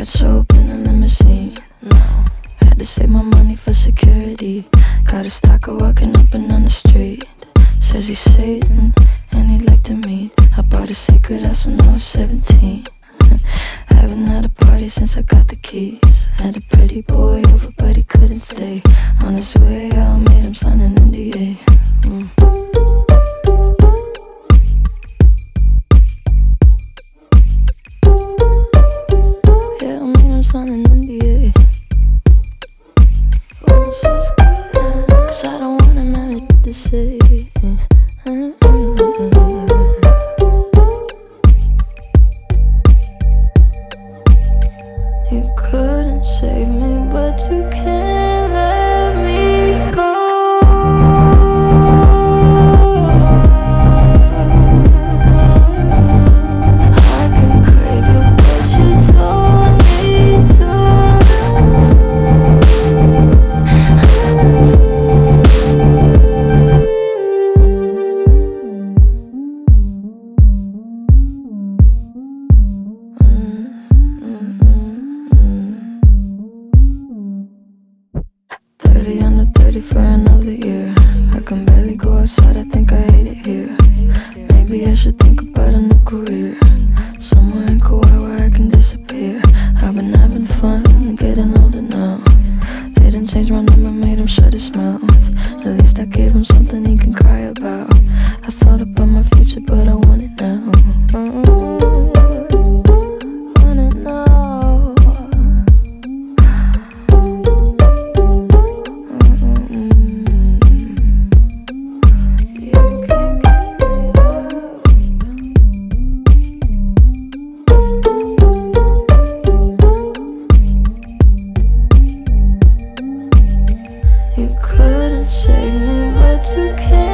Let's open a limousine. No, had to save my money for security. Got a stalker walking up and down the street. Says he's Satan and he'd like to meet. I bought a secret house when I was 17. Haven't had a party since I got the keys. Had a pretty boy over but he couldn't stay. On his way out, made him sign an NDA. Yeah, I made him sign an NDA. Oh, it's just good, 'cause I don't want him having to say. You couldn't save me, but you can't let me go. I can crave you, but you don't need to. Under 30 for another year. I can barely go outside, I think I hate it here. Maybe I should think about a new career, somewhere in Kauai where I can disappear. I've been having fun, getting older now. They didn't change my number, made him shut his mouth. At least I gave him something he can cry about. I thought about my future, but I want it now. Want it now. You couldn't save me, but you can't.